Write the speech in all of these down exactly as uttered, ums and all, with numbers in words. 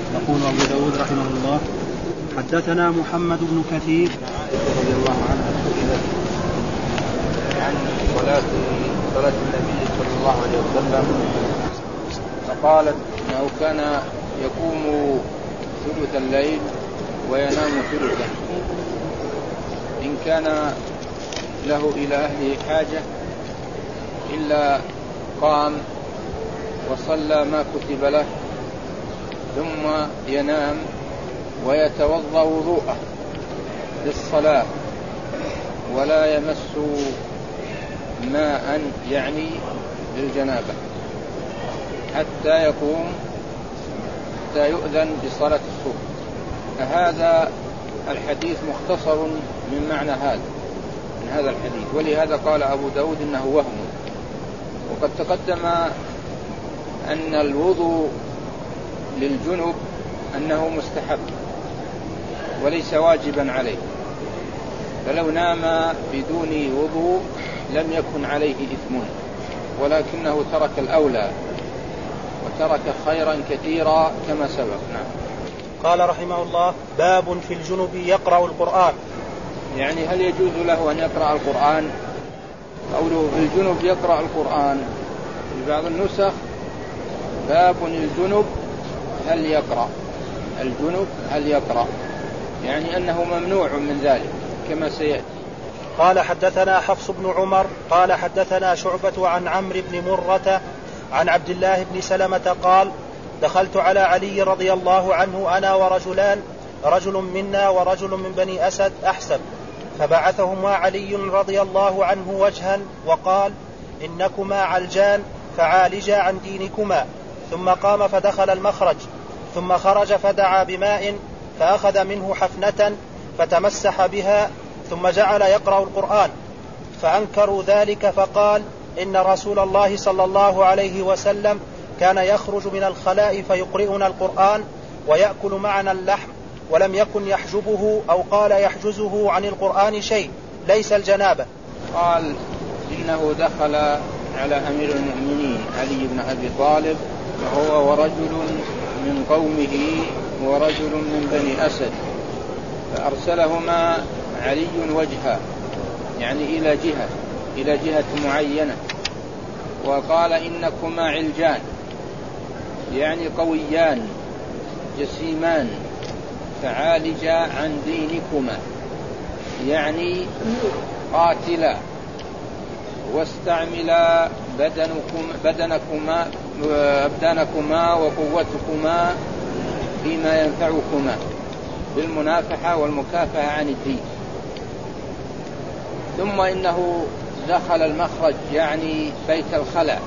يقول أبو داود رحمه الله: حدثنا محمد بن كثير رضي الله عنه عن صلاة صلاة النبي صلى الله عليه وسلم فقالت إنه كان يقوم ثلث الليل وينام ثلثا، إن كان له إلى أهله حاجة إلا قام وصلى ما كتب له ثم ينام ويتوضأ وضوءه للصلاة ولا يمس ماء يعني للجنابة حتى يقوم حتى يؤذن بصلاة الصبح. هذا الحديث مختصر من معنى هذا من هذا الحديث، ولهذا قال أبو داود إنه وهم. وقد تقدم أن الوضوء للجنب أنه مستحب وليس واجبا عليه، فلو نام بدون وضوء لم يكن عليه إثم، ولكنه ترك الأولى وترك خيرا كثيرا كما سبق. نعم. قال رحمه الله: باب في الجنب يقرأ القرآن. يعني هل يجوز له أن يقرأ القرآن؟ قوله في الجنب يقرأ القرآن، في بعض النسخ باب الجنب هل يقرأ، الجنب هل يقرأ، يعني أنه ممنوع من ذلك كما سيأتي. قال حدثنا حفص بن عمر قال حدثنا شعبة عن عمرو بن مرة عن عبد الله بن سلمة قال: دخلت على علي رضي الله عنه أنا ورجلان، رجل منا ورجل من بني أسد أحسب، فبعثهما علي رضي الله عنه وجها وقال: إنكما علجان فعالجا عن دينكما. ثم قام فدخل المخرج، ثم خرج فدعا بماء فأخذ منه حفنة فتمسح بها، ثم جعل يقرأ القرآن، فأنكروا ذلك فقال: إن رسول الله صلى الله عليه وسلم كان يخرج من الخلاء فيقرئنا القرآن ويأكل معنا اللحم، ولم يكن يحجبه أو قال يحجزه عن القرآن شيء ليس الجنابة. قال: إنه دخل على أمير المؤمنين علي بن أبي طالب وهو ورجل من قومه ورجل من بني أسد، فأرسلهما علي وجها يعني إلى جهة إلى جهة معينة، وقال: إنكما علجان يعني قويان جسيمان، فعالجا عن دينكما يعني قاتلا، واستعملا بدنكما, بدنكما, أبدانكما وقوتكما فيما ينفعكما بالمنافحة والمكافحة عن الدين. ثم إنه دخل المخرج يعني بيت الخلاء،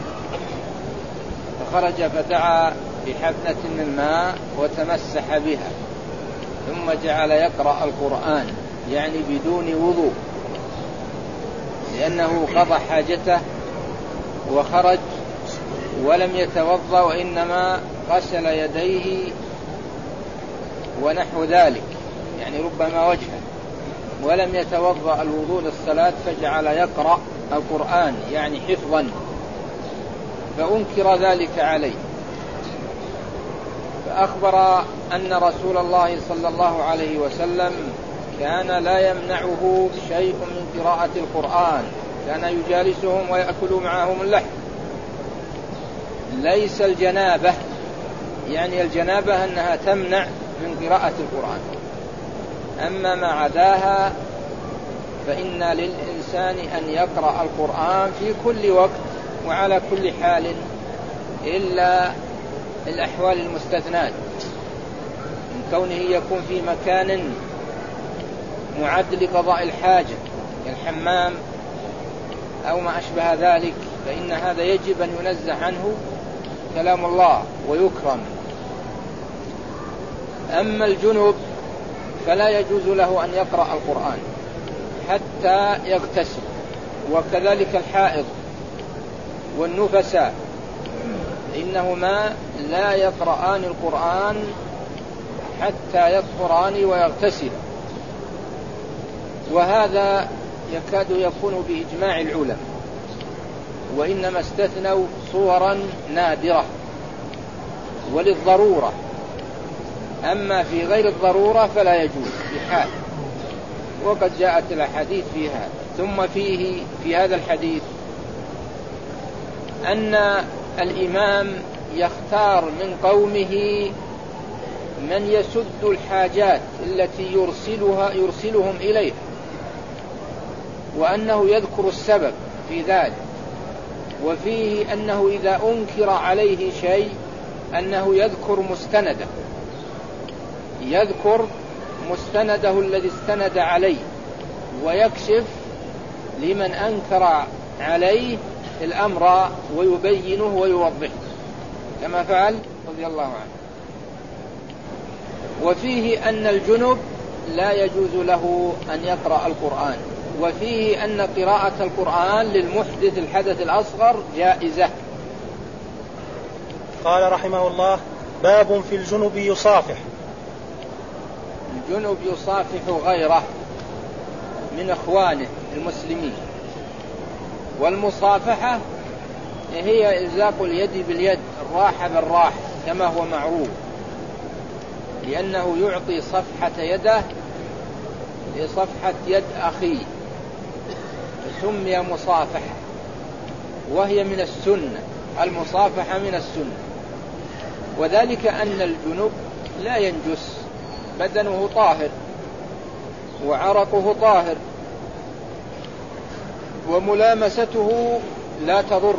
فخرج فدعا بحفنة من ماء وتمسح بها، ثم جعل يقرأ القرآن يعني بدون وضوء، لأنه قضى حاجته وخرج ولم يتوضأ وإنما غسل يديه ونحو ذلك، يعني ربما وجهه، ولم يتوضأ الوضوء للصلاة، فجعل يقرأ القرآن يعني حفظا، فأنكر ذلك عليه، فأخبر أن رسول الله صلى الله عليه وسلم كان لا يمنعه شيء من قراءة القرآن، كان يجالسهم ويأكل معهم اللحم، ليس الجنابة، يعني الجنابة أنها تمنع من قراءة القرآن، أما ما عداها فإن للإنسان أن يقرأ القرآن في كل وقت وعلى كل حال إلا الأحوال المستثنات، من كونه يكون في مكان معد لقضاء الحاجة كالحمام أو ما أشبه ذلك، فإن هذا يجب أن ينزه عنه كلام الله ويكرم. أما الجنوب فلا يجوز له أن يقرأ القرآن حتى يغتسل، وكذلك الحائض والنفساء إنهما لا يقرآن القرآن حتى يطهران ويغتسل، وهذا يكاد يكون بإجماع العلماء، وإنما استثنوا صورا نادرة وللضرورة، أما في غير الضرورة فلا يجوز بحال، وقد جاءت الأحاديث في هذا. ثم فيه في هذا الحديث أن الإمام يختار من قومه من يسد الحاجات التي يرسلها يرسلهم إليه، وأنه يذكر السبب في ذلك. وفيه أنه إذا أنكر عليه شيء أنه يذكر مستنده يذكر مستنده الذي استند عليه، ويكشف لمن أنكر عليه الأمر ويبينه ويوضحه كما فعل رضي الله عنه. وفيه أن الجنب لا يجوز له أن يقرأ القرآن، وفيه أن قراءة القرآن للمحدث الحدث الأصغر جائزة. قال رحمه الله: باب في الجنب يصافح. الجنب يصافح غيره من إخوانه المسلمين، والمصافحة هي إلزاق اليد باليد، الراحة بالراحة كما هو معروف، لأنه يعطي صفحة يده لصفحة يد أخيه، سمي مصافحة، وهي من السنة، المصافحة من السنة. وذلك أن الجنب لا ينجس، بدنه طاهر وعرقه طاهر، وملامسته لا تضر،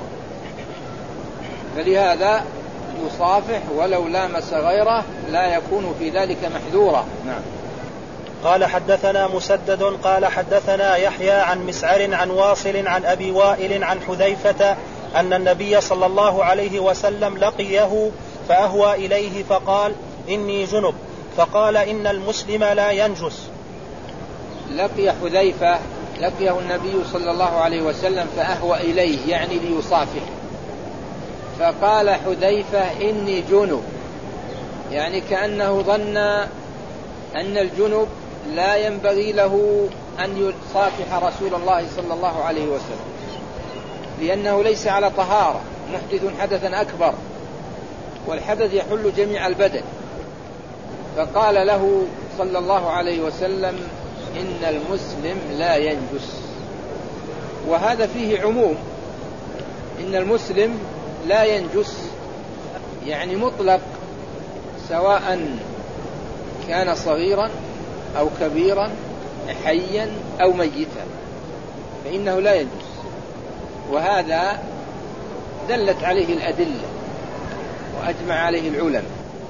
فلهذا يصافح ولو لامس غيره لا يكون في ذلك محذورا. نعم. قال حدثنا مسدد قال حدثنا يحيى عن مسعر عن واصل عن أبي وائل عن حذيفة أن النبي صلى الله عليه وسلم لقيه فأهوى إليه فقال: إني جنب، فقال: إن المسلم لا ينجس. لقي حذيفة لقيه النبي صلى الله عليه وسلم فأهوى إليه، يعني ليصافح، فقال حذيفة: إني جنب، يعني كأنه ظن أن الجنب لا ينبغي له أن يصافح رسول الله صلى الله عليه وسلم، لأنه ليس على طهارة، محدث حدثا أكبر، والحدث يحل جميع البدن. فقال له صلى الله عليه وسلم: إن المسلم لا ينجس. وهذا فيه عموم، إن المسلم لا ينجس يعني مطلق، سواء كان صغيرا أو كبيرا، حيا أو ميتا، فإنه لا ينجس. وهذا دلت عليه الأدلة وأجمع عليه العلماء.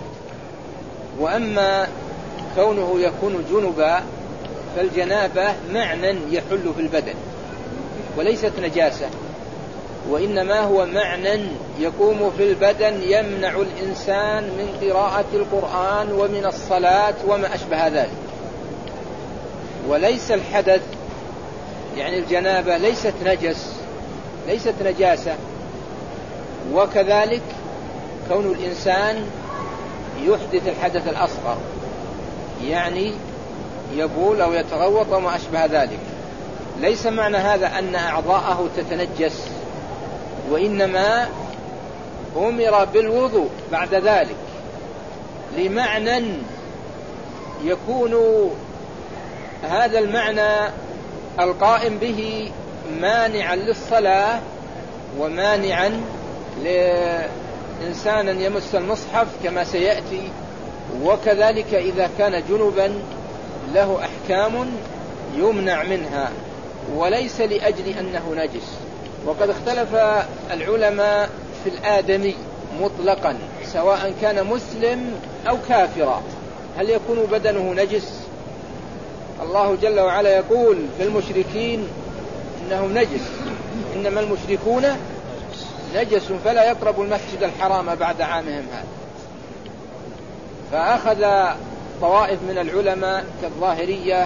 وأما كونه يكون جنبا فالجنابة معنى يحل في البدن وليست نجاسة، وإنما هو معنى يقوم في البدن يمنع الإنسان من قراءة القرآن ومن الصلاة وما أشبه ذلك، وليس الحدث، يعني الجنابة ليست نجس، ليست نجاسة. وكذلك كون الإنسان يحدث الحدث الأصغر، يعني يبول أو يتغوط وما أشبه ذلك، ليس معنى هذا أن أعضاءه تتنجس، وإنما أمر بالوضوء بعد ذلك لمعنى يكون هذا المعنى القائم به مانعا للصلاة ومانعا لإنسانا يمس المصحف كما سيأتي. وكذلك إذا كان جنبا له أحكام يمنع منها، وليس لأجل أنه نجس. وقد اختلف العلماء في الآدمي مطلقا، سواء كان مسلم أو كافرا، هل يكون بدنه نجس؟ الله جل وعلا يقول في المشركين إنهم نجس، إنما المشركون نجس فلا يقربوا المسجد الحرام بعد عامهم هذا. فأخذ طوائف من العلماء كالظاهرية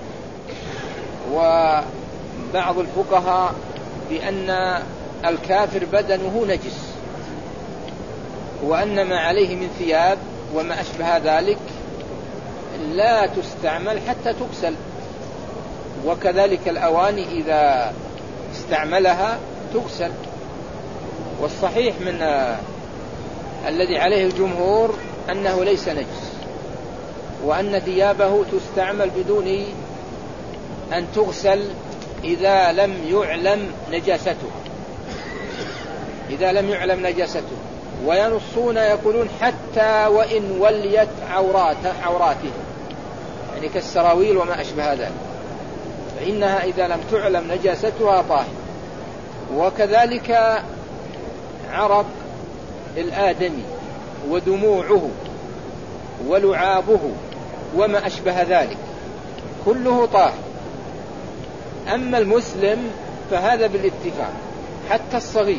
وبعض الفقهاء بأن الكافر بدنه نجس، وأن ما عليه من ثياب وما أشبه ذلك لا تستعمل حتى تغسل، وكذلك الأواني إذا استعملها تغسل. والصحيح من الذي عليه الجمهور أنه ليس نجس، وأن ثيابه تستعمل بدون أن تغسل إذا لم يعلم نجاسته إذا لم يعلم نجاسته وينصون يقولون حتى وإن وليت عوراته عوراته يعني كالسراويل وما أشبه ذلك، فإنها إذا لم تعلم نجاستها طاهر. وكذلك عرق الآدمي ودموعه ولعابه وما أشبه ذلك كله طاهر. أما المسلم فهذا بالاتفاق حتى الصغير،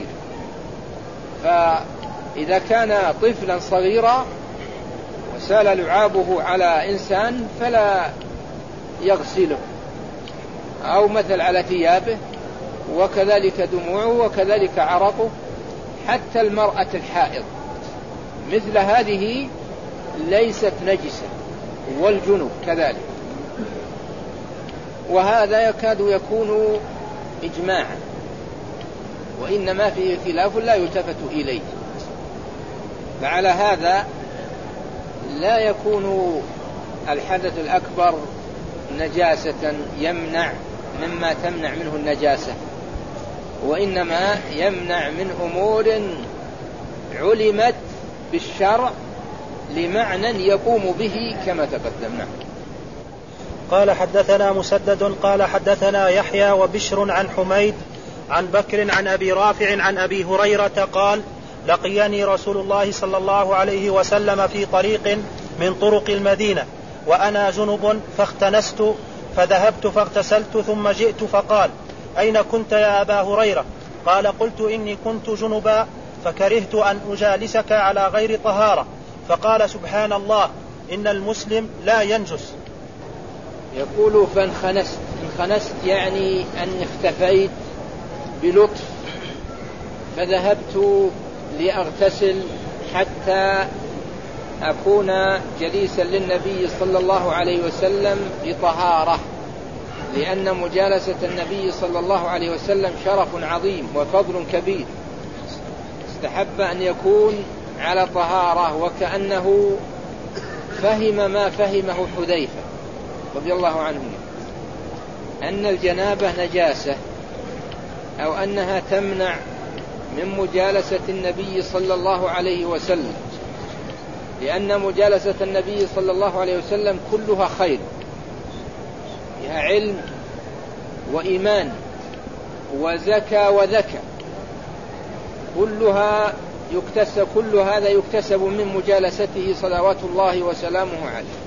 فإذا كان طفلا صغيرا وسال لعابه على إنسان فلا يغسله، أو مثل على ثيابه، وكذلك دموعه وكذلك عرقه. حتى المرأة الحائض مثل هذه ليست نجسة، والجنوب كذلك. وهذا يكاد يكون إجماعا، وإنما فيه خلاف لا يلتفت إليه. فعلى هذا لا يكون الحدث الأكبر نجاسة يمنع مما تمنع منه النجاسة، وإنما يمنع من أمور علمت بالشرع لمعنى يقوم به كما تقدمنا. قال حدثنا مسدد قال حدثنا يحيى وبشر عن حميد عن بكر عن أبي رافع عن أبي هريرة قال: لقيني رسول الله صلى الله عليه وسلم في طريق من طرق المدينة وأنا جنب فاختنست فذهبت فاغتسلت ثم جئت فقال: أين كنت يا أبا هريرة؟ قال: قلت إني كنت جنبا فكرهت أن أجالسك على غير طهارة. فقال: سبحان الله، إن المسلم لا ينجس. يقول فانخنست. انخنست يعني أن اختفيت بلطف، فذهبت لأغتسل حتى أكون جليسا للنبي صلى الله عليه وسلم بطهارة، لأن مجالسة النبي صلى الله عليه وسلم شرف عظيم وفضل كبير. استحب أن يكون على طهارة، وكأنه فهم ما فهمه حذيفة رضي الله عنه أن الجنابة نجاسة، أو أنها تمنع من مجالسة النبي صلى الله عليه وسلم، لأن مجالسة النبي صلى الله عليه وسلم كلها خير، فيها علم وإيمان وزكاة وذكاء، كلها يكتسب كل هذا يكتسب من مجالسته صلوات الله وسلامه عليه.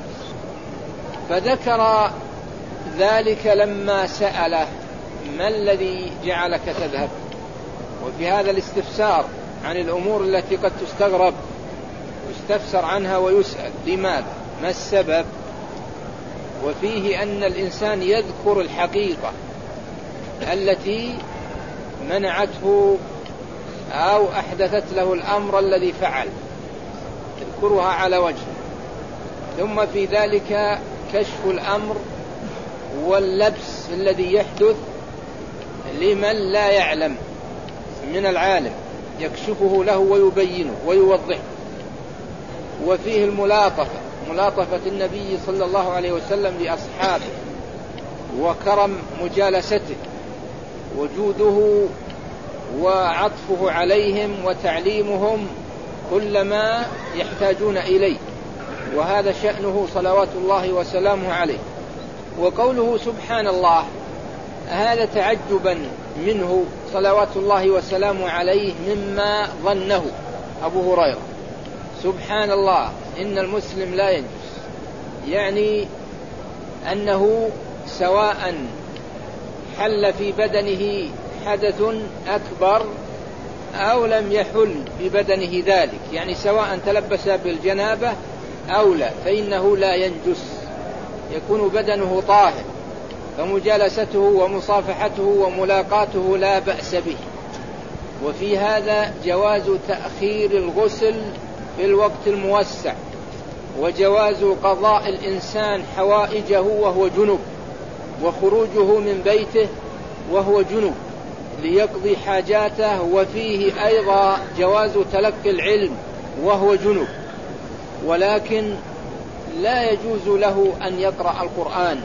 فذكر ذلك لما سأله: ما الذي جعلك تذهب؟ وفي هذا الاستفسار عن الأمور التي قد تستغرب يستفسر عنها ويسأل: لماذا؟ ما السبب؟ وفيه أن الإنسان يذكر الحقيقة التي منعته أو أحدثت له الأمر الذي فعل، يذكرها على وجه. ثم في ذلك كشف الأمر واللبس الذي يحدث لمن لا يعلم من العالم، يكشفه له ويبينه ويوضحه. وفيه الملاطفة، ملاطفة النبي صلى الله عليه وسلم لأصحابه، وكرم مجالسته، وجوده وعطفه عليهم وتعليمهم كل ما يحتاجون إليه، وهذا شأنه صلوات الله وسلامه عليه. وقوله سبحان الله هذا تعجبا منه صلوات الله وسلامه عليه مما ظنه أبو هريرة. سبحان الله إن المسلم لا ينجس، يعني أنه سواء حل في بدنه حدث أكبر أو لم يحل ببدنه ذلك، يعني سواء تلبس بالجنابة أو لا، فإنه لا ينجس، يكون بدنه طاهر، فمجالسته ومصافحته وملاقاته لا بأس به. وفي هذا جواز تأخير الغسل في الوقت الموسع، وجواز قضاء الإنسان حوائجه وهو جنب، وخروجه من بيته وهو جنب ليقضي حاجاته. وفيه أيضا جواز تلقي العلم وهو جنب، ولكن لا يجوز له أن يقرأ القرآن،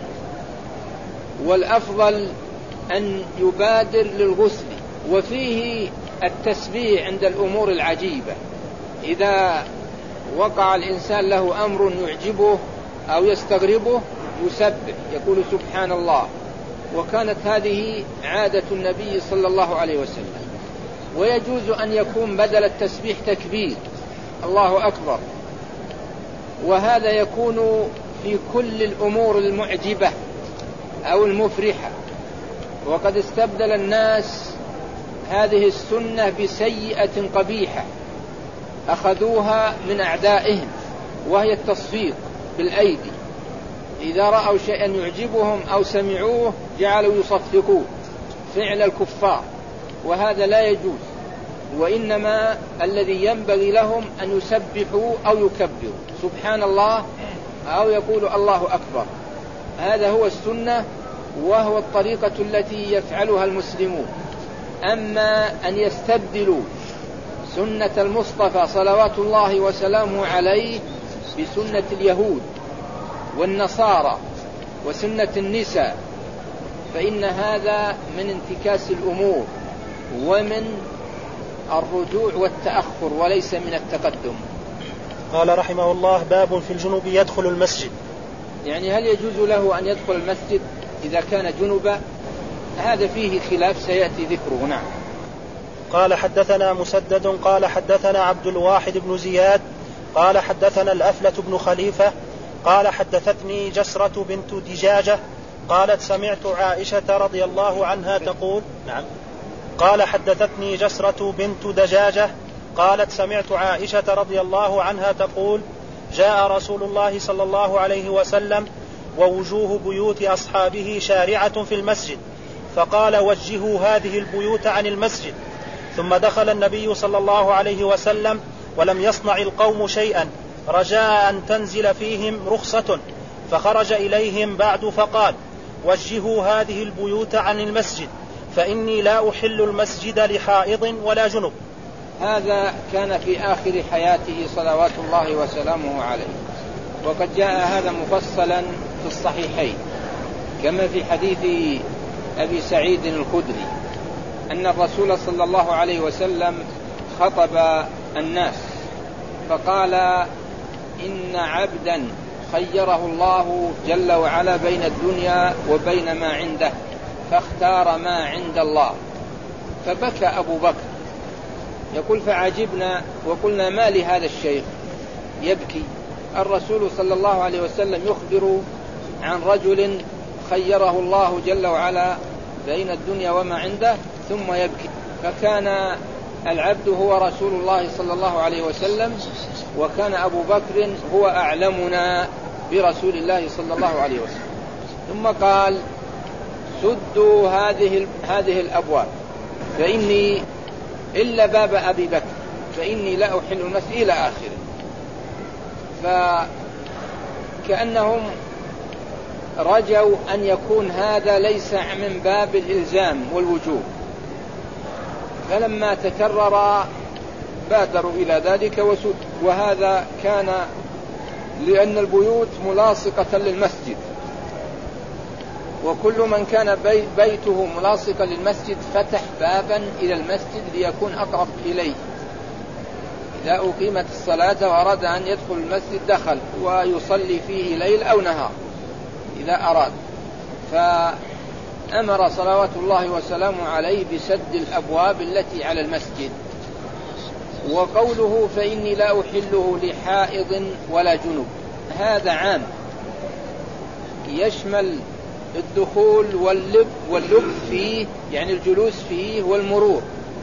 والأفضل أن يبادر للغسل. وفيه التسبيح عند الأمور العجيبة، إذا وقع الإنسان له أمر يعجبه أو يستغربه يسبح، يقول سبحان الله. وكانت هذه عادة النبي صلى الله عليه وسلم. ويجوز أن يكون بدل التسبيح تكبير، الله أكبر، وهذا يكون في كل الأمور المعجبة أو المفرحة. وقد استبدل الناس هذه السنة بسيئة قبيحة أخذوها من أعدائهم، وهي التصفيق بالأيدي. إذا رأوا شيئا يعجبهم أو سمعوه جعلوا يصفقوه، فعل الكفار، وهذا لا يجوز. وإنما الذي ينبغي لهم أن يسبحوا أو يكبروا سبحان الله أو يقولوا الله أكبر. هذا هو السنة، وهو الطريقة التي يفعلها المسلمون. أما أن يستبدلوا سنة المصطفى صلوات الله وسلامه عليه بسنة اليهود والنصارى وسنة النساء، فإن هذا من انتكاس الأمور ومن الرجوع والتأخر وليس من التقدم. قال رحمه الله: باب في الجنوب يدخل المسجد. يعني هل يجوز له أن يدخل المسجد إذا كان جنبا؟ هذا فيه خلاف سيأتي ذكره. نعم. قال حدثنا مسدد قال حدثنا عبد الواحد بن زياد قال حدثنا الأفلة بن خليفة قال حدثتني جسرة بنت دجاجة قالت سمعت عائشة رضي الله عنها تقول نعم قال حدثتني جسرة بنت دجاجة قالت سمعت عائشة رضي الله عنها تقول: جاء رسول الله صلى الله عليه وسلم ووجوه بيوت أصحابه شارعة في المسجد، فقال: وجهوا هذه البيوت عن المسجد. ثم دخل النبي صلى الله عليه وسلم ولم يصنع القوم شيئا رجاء أن تنزل فيهم رخصة، فخرج إليهم بعد فقال: وجهوا هذه البيوت عن المسجد، فإني لا أحل المسجد لحائض ولا جنب. هذا كان في آخر حياته صلوات الله وسلامه عليه، وقد جاء هذا مفصلا في الصحيحين، كما في حديث أبي سعيد الخدري أن الرسول صلى الله عليه وسلم خطب الناس فقال: إن عبدا خيره الله جل وعلا بين الدنيا وبين ما عنده، فاختار ما عند الله. فبكى أبو بكر، يقول: فعجبنا وقلنا: ما لهذا الشيخ يبكي؟ الرسول صلى الله عليه وسلم يخبر عن رجل خيره الله جل وعلا بين الدنيا وما عنده ثم يبكي. فكان العبد هو رسول الله صلى الله عليه وسلم، وكان أبو بكر هو أعلمنا برسول الله صلى الله عليه وسلم. ثم قال: سدوا هذه هذه الأبواب فإني إلا باب أبي بكر فإني لا أحل المسجد إلى آخره. فكأنهم رجوا أن يكون هذا ليس من باب الإلزام والوجوب، فلما تكرر بادروا إلى ذلك وسد. وهذا كان لأن البيوت ملاصقة للمسجد، وكل من كان بيته ملاصقا للمسجد فتح بابا إلى المسجد ليكون أقرب إليه. إذا أقيمت الصلاة وأراد أن يدخل المسجد دخل ويصلي فيه ليل أو نهار إذا أراد. فأمر صلوات الله وسلامه عليه بسد الأبواب التي على المسجد. وقوله: فإني لا أحله لحائض ولا جنب، هذا عام يشمل الدخول واللب واللب فيه، يعني الجلوس فيه والمرور.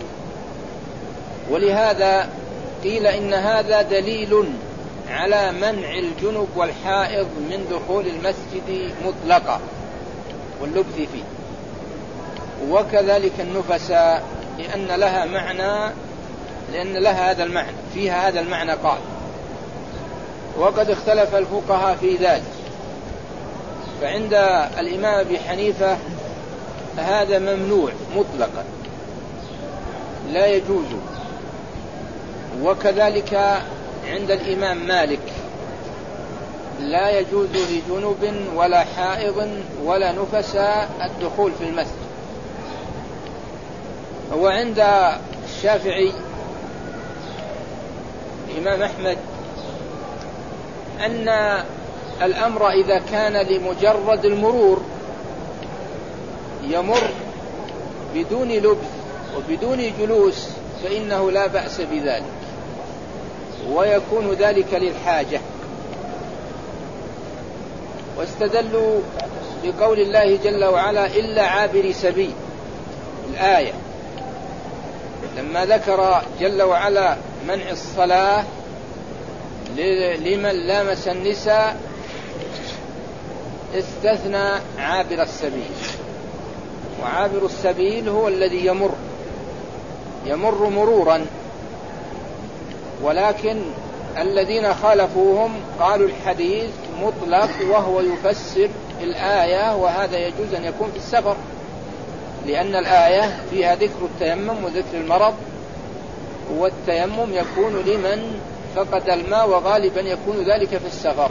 ولهذا قيل إن هذا دليل على منع الجنب والحائض من دخول المسجد مطلقا واللبث فيه، وكذلك النفساء لأن لها معنى لأن لها هذا المعنى فيها هذا المعنى. قال: وقد اختلف الفقهاء في ذلك، فعند الإمام أبي حنيفة هذا ممنوع مطلقا لا يجوز، وكذلك عند الإمام مالك لا يجوز لجنب ولا حائض ولا نفس الدخول في المسجد. هو عند الشافعي الإمام أحمد أن الأمر إذا كان لمجرد المرور يمر بدون لبث وبدون جلوس فإنه لا بأس بذلك، ويكون ذلك للحاجة. واستدلوا بقول الله جل وعلا إلا عابر سبيل الآية، لما ذكر جل وعلا منع الصلاة لمن لامس النساء استثنى عابر السبيل. وعابر السبيل هو الذي يمر يمر مرورا، ولكن الذين خالفوهم قالوا الحديث مطلق وهو يفسر الآية، وهذا يجوز أن يكون في السفر، لأن الآية فيها ذكر التيمم وذكر المرض، والتيمم يكون لمن فقد الماء وغالبا يكون ذلك في السفر.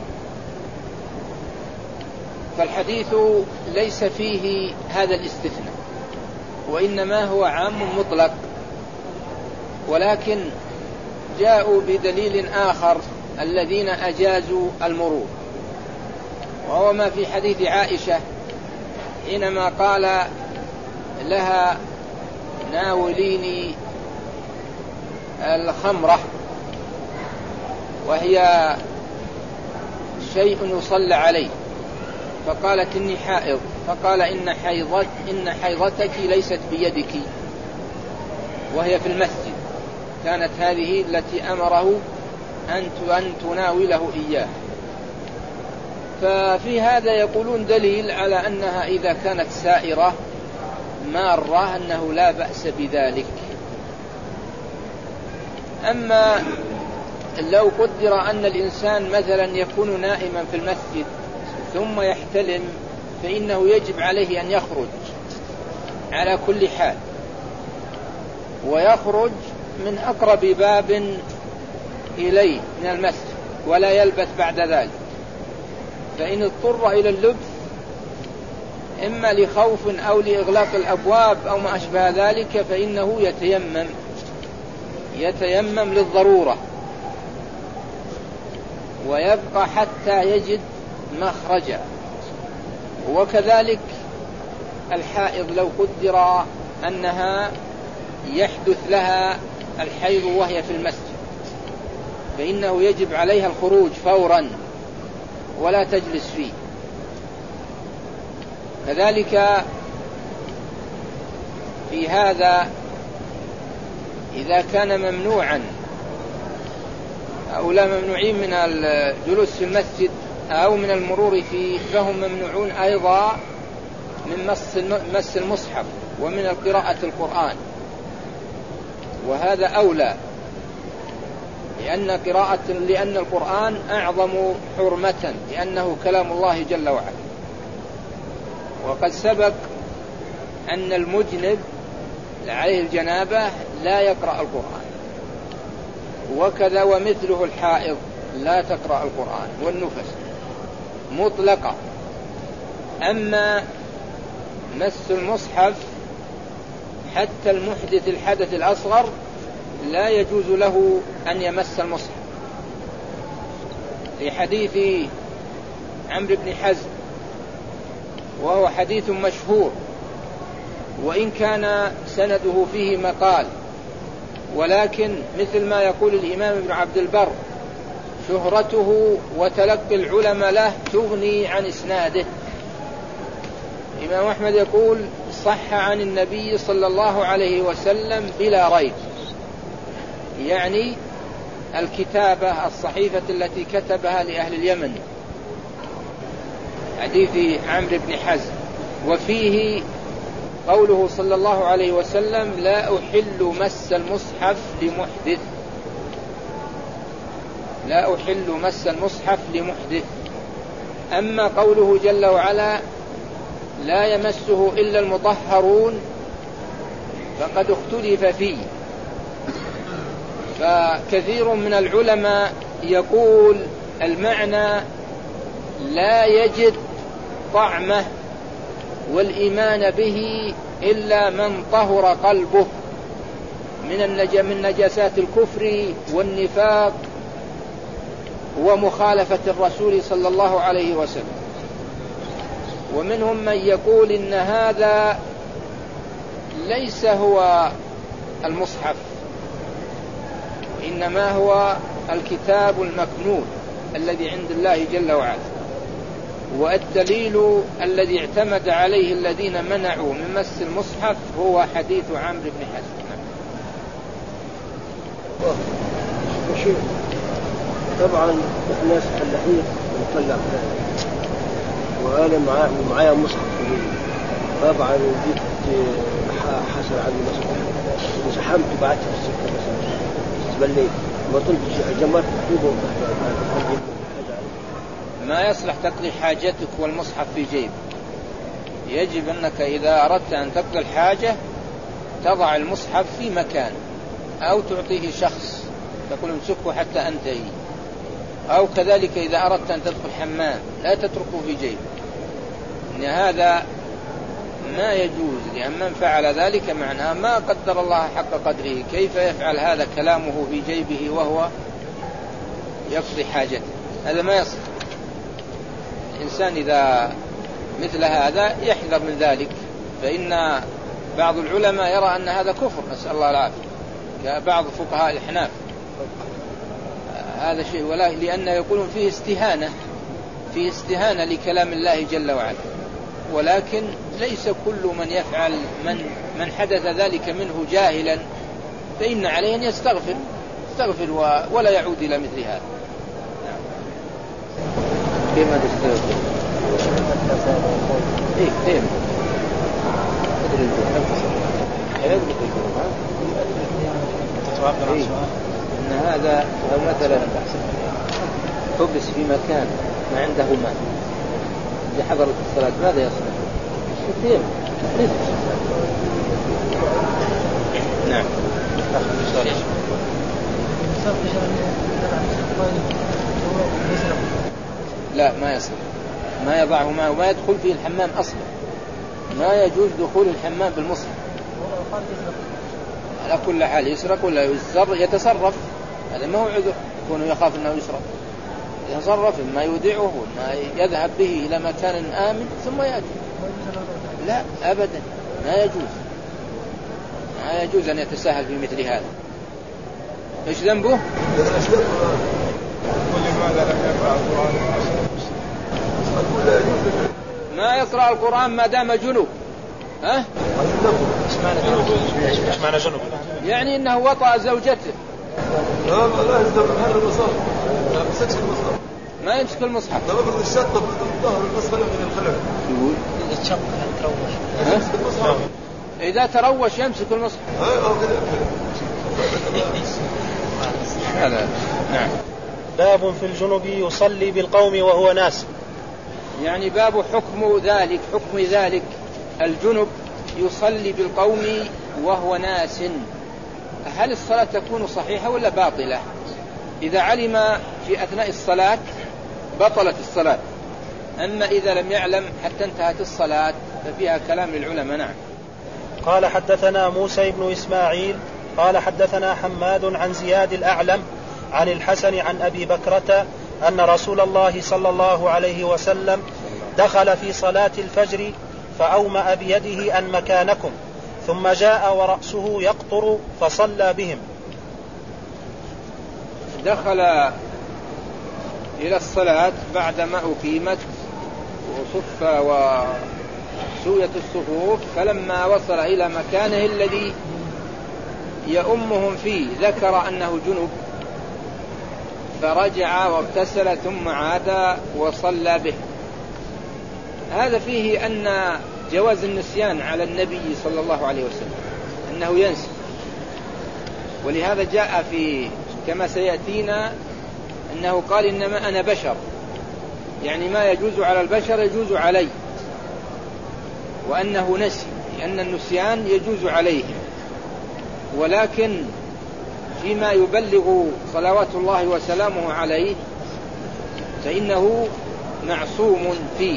فالحديث ليس فيه هذا الاستثناء، وإنما هو عام مطلق، ولكن جاءوا بدليل آخر الذين أجازوا المرور، وهو ما في حديث عائشة حينما قال لها ناوليني الخمرة وهي شيء يصلى عليه، فقالت إني حائض، فقال إن حيضت إن حيضتك ليست بيدك، وهي في المسجد، كانت هذه التي أمره أن تناوله إياه. ففي هذا يقولون دليل على أنها إذا كانت سائرة مارة أنه لا بأس بذلك. أما لو قدر أن الإنسان مثلا يكون نائما في المسجد ثم يحتلم، فإنه يجب عليه أن يخرج على كل حال، ويخرج من أقرب باب إليه من المسجد ولا يلبث بعد ذلك. فإن اضطر إلى اللبث إما لخوف أو لإغلاق الأبواب أو ما أشبه ذلك فإنه يتيمم يتيمم للضرورة ويبقى حتى يجد مخرجا. وكذلك الحائض لو قدر أنها يحدث لها الحيض وهي في المسجد فإنه يجب عليها الخروج فورا ولا تجلس فيه. كذلك في هذا إذا كان ممنوعا أو لا ممنوعين من الجلوس في المسجد أو من المرور فيه فهم ممنوعون أيضا من مس المصحف ومن قراءة القرآن، وهذا أولى لأن قراءة لأن القرآن أعظم حرمة لأنه كلام الله جل وعلا. وقد سبق أن المجنب عليه الجنابة لا يقرأ القرآن، وكذا ومثله الحائض لا تقرأ القرآن والنفس مطلقة. أما مس المصحف حتى المحدث الحدث الأصغر لا يجوز له أن يمس المصحف، في حديث عمرو بن حزم وهو حديث مشهور وإن كان سنده فيه مقال، ولكن مثل ما يقول الإمام ابن عبد البر شهرته وتلقي العلماء له تغني عن إسناده. الإمام أحمد يقول صح عن النبي صلى الله عليه وسلم بلا ريب، يعني الكتابة الصحيفة التي كتبها لأهل اليمن، حديث عمرو بن حزم. وفيه قوله صلى الله عليه وسلم لا أحل مس المصحف لمحدث، لا أحل مس المصحف لمحدث. أما قوله جل وعلا لا يمسه إلا المطهرون فقد اختلف فيه، فكثير من العلماء يقول المعنى لا يجد طعمه والإيمان به إلا من طهر قلبه من النج... من نجاسات الكفر والنفاق ومخالفة الرسول صلى الله عليه وسلم. ومنهم من يقول إن هذا ليس هو المصحف، إنما هو الكتاب المكنون الذي عند الله جل وعلا، والدليل الذي اعتمد عليه الذين منعوا من مس المصحف هو حديث عمرو بن حزم. طبعا الناس فلاحين ونطلع وأنا معايا مصحف طبعا جيت حصل عندي مصحف وزحمت وبعت في السكة مثلا استبليت ما طلبت جمعت مكتوبه. ما يصلح تقضي حاجتك والمصحف في جيب. يجب أنك إذا أردت أن تقضي الحاجة تضع المصحف في مكان أو تعطيه شخص تقول امسكه حتى أنتهي، أو كذلك إذا أردت أن تدخل حمام لا تتركه في جيب، إن هذا ما يجوز، لأن من فعل ذلك معناه ما قدر الله حق قدره. كيف يفعل هذا كلامه في جيبه وهو يقضي حاجته؟ هذا ما يصح. الإنسان إذا مثل هذا يحذر من ذلك، فإن بعض العلماء يرى أن هذا كفر، نسأل الله العافية، كبعض فقهاء الحناف هذا شيء، ولا لأنه يقولون فيه استهانة فيه استهانة لكلام الله جل وعلا. ولكن ليس كل من يفعل من من حدث ذلك منه جاهلا فإن عليه أن يستغفر يستغفر ولا يعود إلى مثل هذا. كما تستغفر إيه كيف أدري إيه إن هذا لو مثلا حبس في مكان ما عنده ماء لحضرة الصلاة ماذا يصنع؟ كثير نعم. لا ما يصنع، ما يضعه معه وما يدخل فيه الحمام أصلا. ما يجوز دخول الحمام بالمصحف على كل حال. يسرق ولا يتصرف هذا ما هو عذر يكون يخاف أنه يسرق. يتصرف ما يودعه ما يذهب به إلى مكان آمن ثم يأتي. لا أبدا ما يجوز ما يجوز أن يتساهل في مثل هذا. إيش ذنبه؟ ما يقرأ القرآن ما دام جنوب. ها؟ ايش معنى جنوب؟ يعني انه وطأ زوجته. لا لا يصدق هذا المصحف. لا مسكش المصحف. ما يمسك المصحف. لا بفرض الشطة بالظهر النصف من الخلف. يقول إذا تشوف تروش. يمسك المصحف. إذا تروش يمسك المصحف. ها كذا. هذا نعم. باب في الجنب يصلي بالقوم وهو ناس. يعني باب حكم ذلك حكم ذلك الجنب يصلي بالقوم وهو ناس. هل الصلاة تكون صحيحة ولا باطلة؟ إذا علم في أثناء الصلاة بطلت الصلاة، أما إذا لم يعلم حتى انتهت الصلاة ففيها كلام للعلماء. نعم. قال حدثنا موسى بن إسماعيل قال حدثنا حماد عن زياد الأعلم عن الحسن عن أبي بكرة أن رسول الله صلى الله عليه وسلم دخل في صلاة الفجر فأومأ بيده أن مكانكم، ثم جاء ورأسه يقطر فصلى بهم. دخل إلى الصلاة بعدما أقيمت وصف وسوية الصفوف، فلما وصل إلى مكانه الذي يؤمهم فيه ذكر أنه جنب فرجع واغتسل ثم عاد وصلى به. هذا فيه أن جواز النسيان على النبي صلى الله عليه وسلم أنه ينسى، ولهذا جاء في كما سيأتينا أنه قال إنما أنا بشر، يعني ما يجوز على البشر يجوز علي، وأنه نسي لأن النسيان يجوز عليهم، ولكن فيما يبلغ صلوات الله وسلامه عليه فإنه معصوم فيه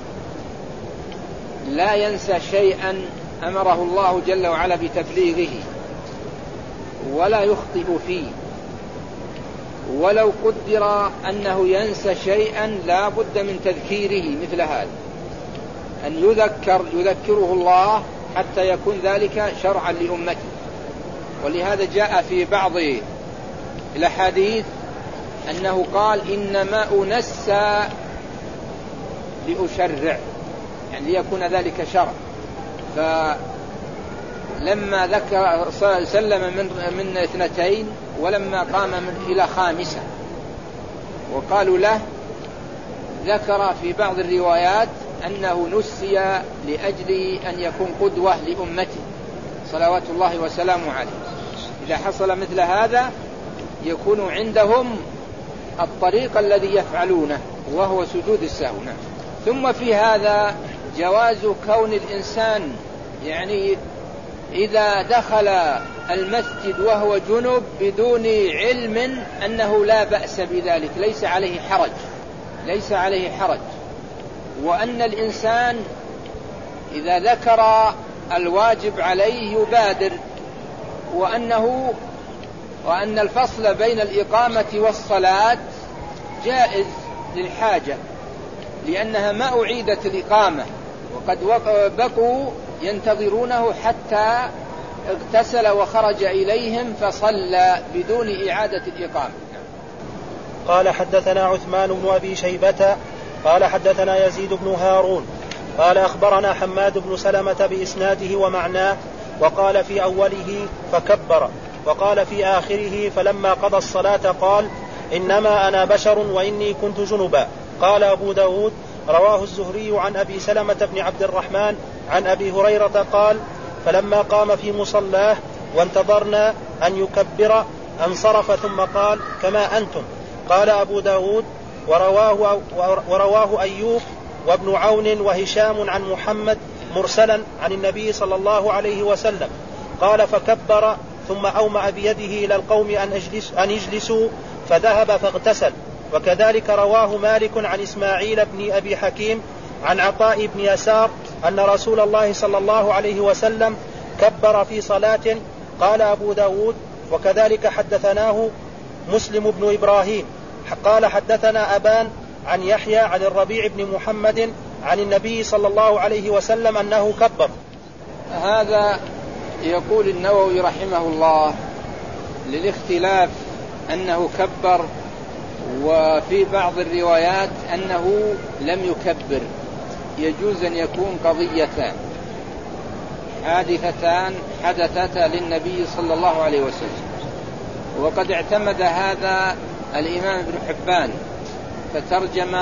لا ينسى شيئا أمره الله جل وعلا بتبليغه ولا يخطئ فيه، ولو قدر أنه ينسى شيئا لا بد من تذكيره مثل هذا، أن يذكر يذكره الله حتى يكون ذلك شرعا لأمته. ولهذا جاء في بعض الأحاديث أنه قال إنما أنسى لأشرع، يعني ليكون ذلك شرع. فلما ذكر سلم من, من اثنتين ولما قام من إلى خامسة، وقالوا له ذكر في بعض الروايات أنه نسي لأجل أن يكون قدوة لأمته صلوات الله وسلامه عليه. إذا حصل مثل هذا يكون عندهم الطريق الذي يفعلونه وهو سجود السهو. ثم في هذا جواز كون الإنسان يعني إذا دخل المسجد وهو جنب بدون علم أنه لا بأس بذلك، ليس عليه حرج ليس عليه حرج وأن الإنسان إذا ذكر الواجب عليه يبادر، وأنه وأن الفصل بين الإقامة والصلاة جائز للحاجة، لأنها ما أعيدت الإقامة، وقد بقوا ينتظرونه حتى اغتسل وخرج إليهم فصلى بدون إعادة الإقامة. قال حدثنا عثمان بن أبي شيبة قال حدثنا يزيد بن هارون قال أخبرنا حماد بن سلمة بإسناده ومعناه، وقال في أوله فكبر، وقال في آخره فلما قضى الصلاة قال إنما أنا بشر وإني كنت جنبا. قال أبو داود رواه الزهري عن أبي سلمة بن عبد الرحمن عن أبي هريرة قال فلما قام في مصلاه وانتظرنا أن يكبر انصرف ثم قال كما أنتم. قال أبو داود ورواه, ورواه أيوب وابن عون وهشام عن محمد مرسلا عن النبي صلى الله عليه وسلم قال فكبر ثم أومأ بيده إلى القوم أن, أجلس أن يجلسوا فذهب فاغتسل. وكذلك رواه مالك عن إسماعيل بن أبي حكيم عن عطاء بن يسار أن رسول الله صلى الله عليه وسلم كبر في صلاة. قال أبو داود وكذلك حدثناه مسلم بن إبراهيم قال حدثنا أبان عن يحيى عن الربيع بن محمد عن النبي صلى الله عليه وسلم أنه كبر. هذا يقول النووي رحمه الله للاختلاف أنه كبر، وفي بعض الروايات أنه لم يكبر. يجوز أن يكون قضيتان حادثتان حدثتا للنبي صلى الله عليه وسلم، وقد اعتمد هذا الإمام ابن حبان فترجم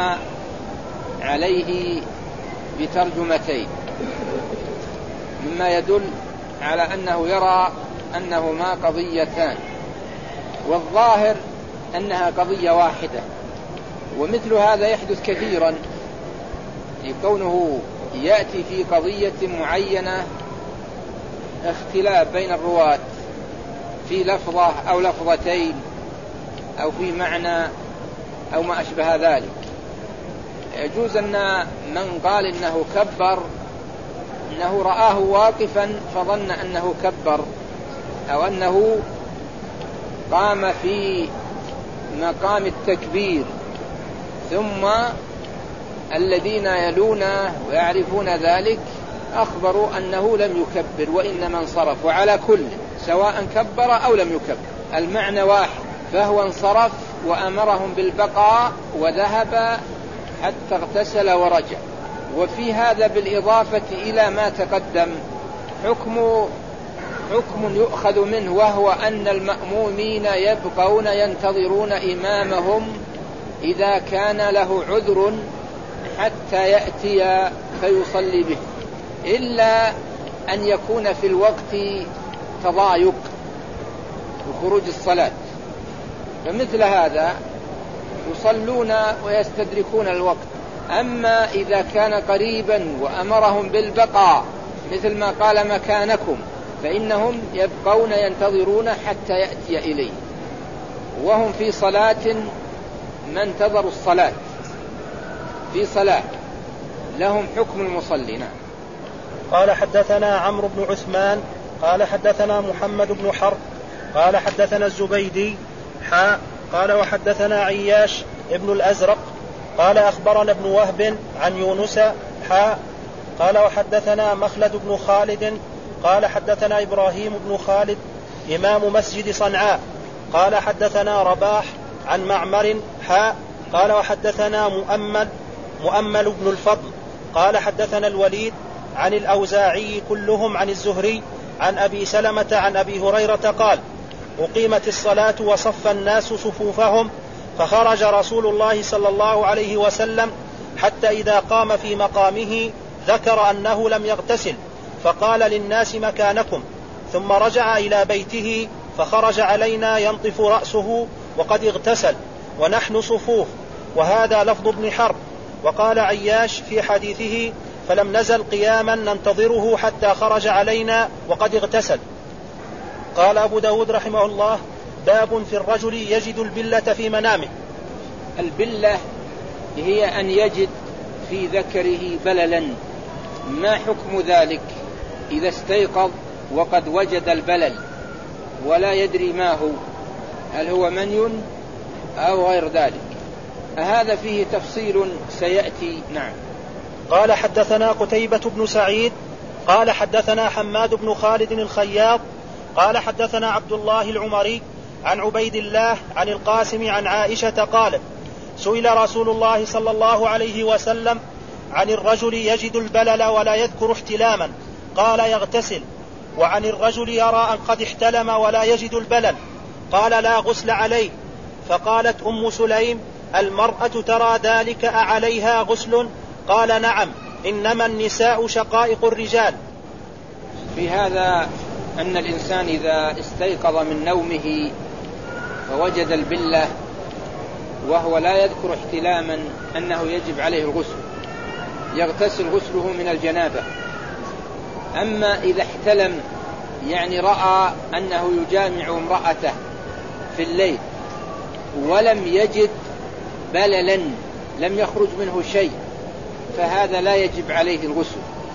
عليه بترجمتين، مما يدل على أنه يرى أنهما قضيتان، والظاهر أنها قضية واحدة. ومثل هذا يحدث كثيرا، كونه يأتي في قضية معينة اختلاف بين الرواة في لفظة أو لفظتين أو في معنى أو ما أشبه ذلك. يجوز أن من قال إنه كبر أنه رآه واقفا فظن أنه كبر، أو أنه قام في مقام التكبير ثم الذين يلونه ويعرفون ذلك أخبروا أنه لم يكبر وإنما انصرف. وعلى كل سواء كبر أو لم يكبر المعنى واحد، فهو انصرف وأمرهم بالبقاء وذهب حتى اغتسل ورجع. وفي هذا بالإضافة إلى ما تقدم حكم حكم يؤخذ منه، وهو أن المأمومين يبقون ينتظرون إمامهم إذا كان له عذر حتى يأتي فيصلي به، إلا أن يكون في الوقت تضايق وخروج الصلاة، فمثل هذا يصلون ويستدركون الوقت. أما إذا كان قريبا وأمرهم بالبقاء مثل ما قال مكانكم فإنهم يبقون ينتظرون حتى يأتي إليه، وهم في صلاة ما انتظروا الصلاة. في صلاة لهم حكم المصلين. قال حدثنا عمرو بن عثمان قال حدثنا محمد بن حرب قال حدثنا الزبيدي حاء قال وحدثنا عياش ابن الأزرق قال أخبرنا ابن وهب عن يونس حاء قال وحدثنا مخلد بن خالد قال حدثنا إبراهيم بن خالد إمام مسجد صنعاء قال حدثنا رباح عن معمر حاء قال وحدثنا مؤمل مؤمل بن الفضل قال حدثنا الوليد عن الأوزاعي كلهم عن الزهري عن أبي سلمة عن أبي هريرة قال أقيمت الصلاة وصف الناس صفوفهم فخرج رسول الله صلى الله عليه وسلم حتى إذا قام في مقامه ذكر أنه لم يغتسل فقال للناس مكانكم ثم رجع إلى بيته فخرج علينا ينطف رأسه وقد اغتسل ونحن صفوف. وهذا لفظ ابن حرب. وقال عياش في حديثه فلم نزل قياما ننتظره حتى خرج علينا وقد اغتسل. قال أبو داود رحمه الله باب في الرجل يجد البلة في منامه. البلة هي أن يجد في ذكره بللا. ما حكم ذلك إذا استيقظ وقد وجد البلل ولا يدري ما هو، هل هو مني أو غير ذلك؟ هذا فيه تفصيل سيأتي. نعم. قال حدثنا قتيبة بن سعيد قال حدثنا حماد بن خالد الخياط قال حدثنا عبد الله العمري عن عبيد الله عن القاسم عن عائشة قالت سئل رسول الله صلى الله عليه وسلم عن الرجل يجد البلل ولا يذكر احتلاما قال يغتسل، وعن الرجل يرى أن قد احتلم ولا يجد البلل قال لا غسل عليه. فقالت أم سليم المرأة ترى ذلك أعليها غسل؟ قال نعم إنما النساء شقائق الرجال. في هذا أن الإنسان إذا استيقظ من نومه فوجد البلة وهو لا يذكر احتلاما أنه يجب عليه الغسل، يغتسل غسله من الجنابة. أما إذا احتلم يعني رأى أنه يجامع امرأته في الليل ولم يجد بللا لم يخرج منه شيء فهذا لا يجب عليه الغسل،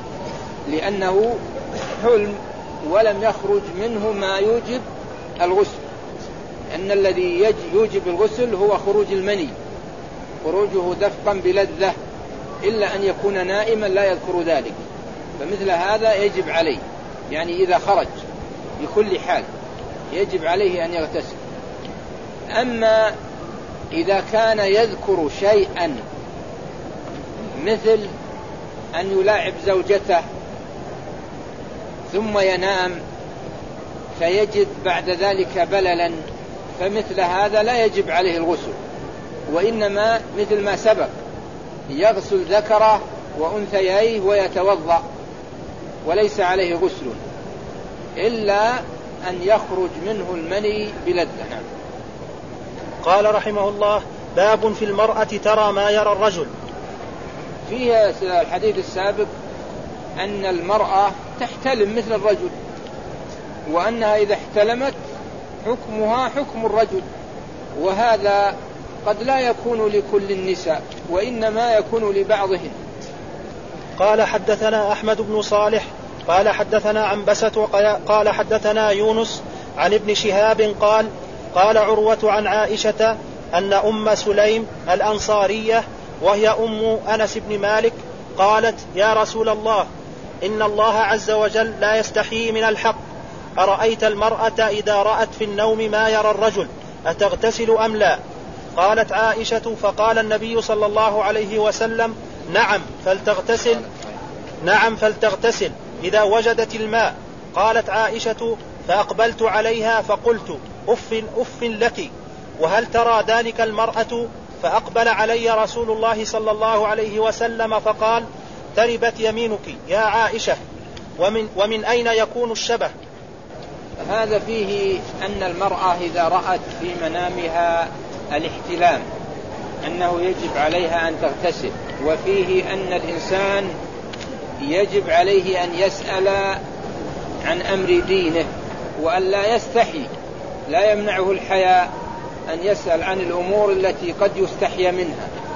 لأنه حلم ولم يخرج منه ما يوجب الغسل. أن الذي يوجب الغسل هو خروج المني، خروجه دفقا بلذة، إلا أن يكون نائما لا يذكر ذلك، فمثل هذا يجب عليه، يعني إذا خرج بكل حال يجب عليه أن يغتسل. أما إذا كان يذكر شيئا مثل أن يلاعب زوجته ثم ينام فيجد بعد ذلك بللا، فمثل هذا لا يجب عليه الغسل، وإنما مثل ما سبق يغسل ذكره وأنثييه ويتوضأ وليس عليه غسل إلا أن يخرج منه المني بلذة. قال رحمه الله باب في المرأة ترى ما يرى الرجل. فيه الحديث السابق أن المرأة تحتلم مثل الرجل، وأنها إذا احتلمت حكمها حكم الرجل، وهذا قد لا يكون لكل النساء وإنما يكون لبعضهن. قال حدثنا أحمد بن صالح قال حدثنا عنبسة قال حدثنا يونس عن ابن شهاب قال قال عروة عن عائشة أن أم سليم الأنصارية وهي أم أنس بن مالك قالت يا رسول الله إن الله عز وجل لا يستحيي من الحق، أرأيت المرأة إذا رأت في النوم ما يرى الرجل أتغتسل أم لا؟ قالت عائشة فقال النبي صلى الله عليه وسلم نعم فلتغتسل نعم فلتغتسل إذا وجدت الماء. قالت عائشة فأقبلت عليها فقلت أف أف لك، وهل ترى ذلك المرأة؟ فأقبل علي رسول الله صلى الله عليه وسلم فقال تربت يمينك يا عائشة، ومن, ومن أين يكون الشبه؟ هذا فيه أن المرأة إذا رأت في منامها الاحتلام أنه يجب عليها أن تغتسل، وفيه أن الإنسان يجب عليه أن يسأل عن أمر دينه وأن لا يستحي، لا يمنعه الحياء أن يسأل عن الأمور التي قد يستحي منها،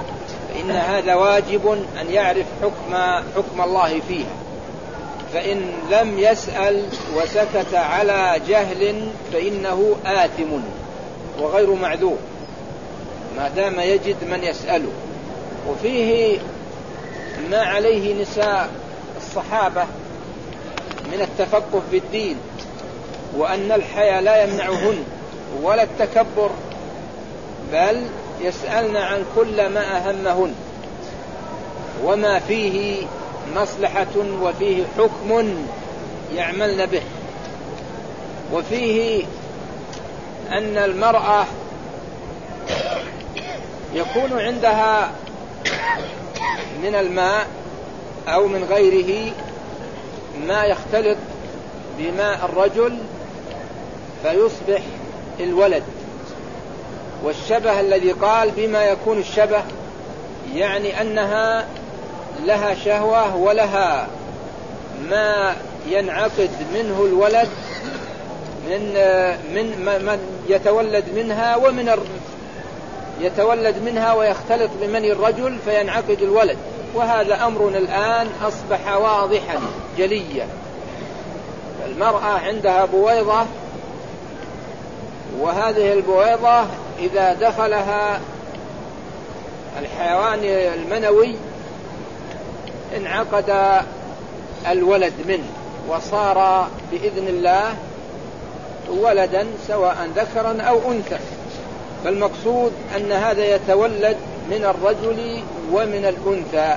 فإن هذا واجب أن يعرف حكم, حكم الله فيها. فإن لم يسأل وسكت على جهل فإنه آثم وغير معذور ما دام يجد من يسأله. وفيه ما عليه نساء الصحابة من التفقه في الدين، وأن الحياء لا يمنعهن ولا التكبر، بل يسألن عن كل ما أهمهن وما فيه مصلحة وفيه حكم يعملن به. وفيه أن المرأة يكون عندها من الماء أو من غيره ما يختلط بماء الرجل فيصبح الولد. والشبه الذي قال بما يكون الشبه يعني أنها لها شهوة ولها ما ينعقد منه الولد من من من يتولد منها ومن يتولد منها ويختلط بمني الرجل فينعقد الولد. وهذا أمر الآن أصبح واضحا جليا. المرأة عندها بويضة، وهذه البويضة إذا دخلها الحيوان المنوي انعقد الولد منه وصار بإذن الله ولدا سواء ذكرا أو أنثى. فالمقصود أن هذا يتولد من الرجل ومن الأنثى.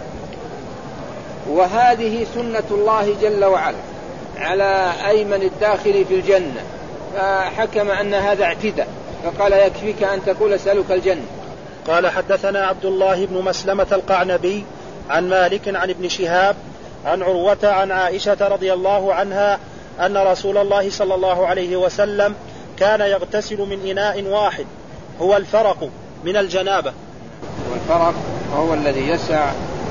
وهذه سنة الله جل وعلا على أيمن الداخل في الجنة، فحكم أن هذا اعتداء فقال يكفيك أن تقول أسألك الجنة. قال حدثنا عبد الله بن مسلمة القعنبي عن مالك عن ابن شهاب عن عروة عن عائشة رضي الله عنها أن رسول الله صلى الله عليه وسلم كان يغتسل من إناء واحد هو الفرق من الجنابة. والفرق هو الذي يسع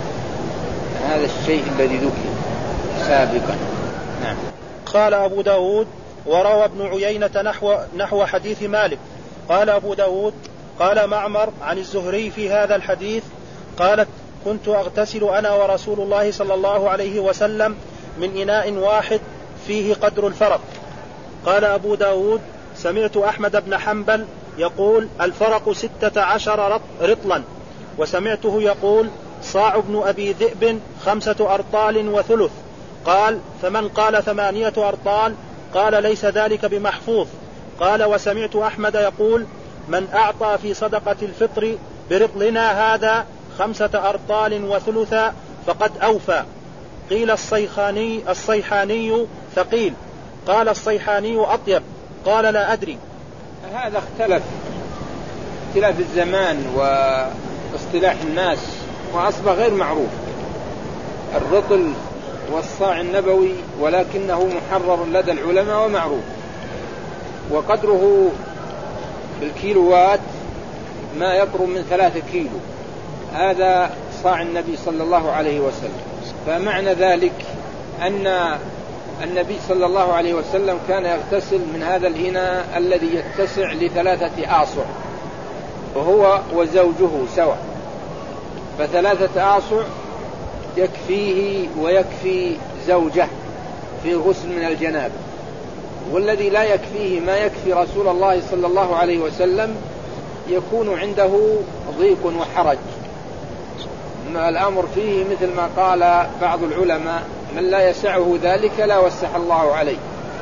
هذا الشيء الذي ذكر سابقا. نعم. قال أبو داود وروى ابن عيينة نحو, نحو حديث مالك. قال أبو داود قال معمر عن الزهري في هذا الحديث قالت كنت أغتسل أنا ورسول الله صلى الله عليه وسلم من إناء واحد فيه قدر الفرق. قال أبو داود سمعت أحمد بن حنبل يقول الفرق ستة عشر رطلا، وسمعته يقول صاع ابن أبي ذئب خمسة أرطال وثلث. قال فمن قال ثمانية أرطال قال ليس ذلك بمحفوظ. قال وسمعت أحمد يقول من أعطى في صدقة الفطر برطلنا هذا خمسة أرطال وثلثا فقد أوفى. قيل الصيخاني الصيحاني ثقيل، قال الصيحاني أطيب، قال لا أدري. هذا اختلف اختلاف الزمان واصطلاح الناس وأصبح غير معروف الرطل والصاع النبوي، ولكنه محرر لدى العلماء ومعروف. وقدره بالكيلوات ما يقرب من ثلاثة كيلو، هذا صاع النبي صلى الله عليه وسلم. فمعنى ذلك أن النبي صلى الله عليه وسلم كان يغتسل من هذا الإناء الذي يتسع لثلاثة آصع، وهو وزوجه سوا، فثلاثة آصع يكفيه ويكفي زوجه في غسل من الجنابة. والذي لا يكفيه ما يكفي رسول الله صلى الله عليه وسلم يكون عنده ضيق وحرج. ما الأمر فيه مثل ما قال بعض العلماء من لا يسعه ذلك لا وسع الله عليه.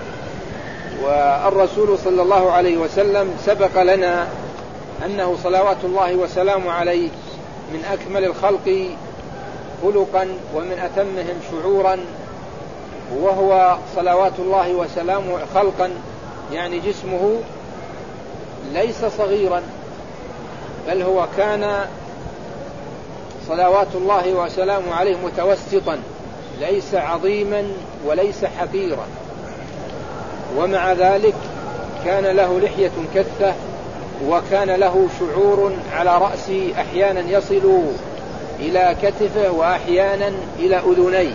والرسول صلى الله عليه وسلم سبق لنا أنه صلوات الله وسلامه عليه من أكمل الخلق خلقا ومن أتمهم شعورا، وهو صلوات الله وسلامه خلقا يعني جسمه ليس صغيرا، بل هو كان صلوات الله وسلامه عليه متوسطا ليس عظيما وليس حقيرا. ومع ذلك كان له لحية كثة، وكان له شعور على رأسه أحيانا يصل إلى كتفه وأحيانا إلى أذنيه.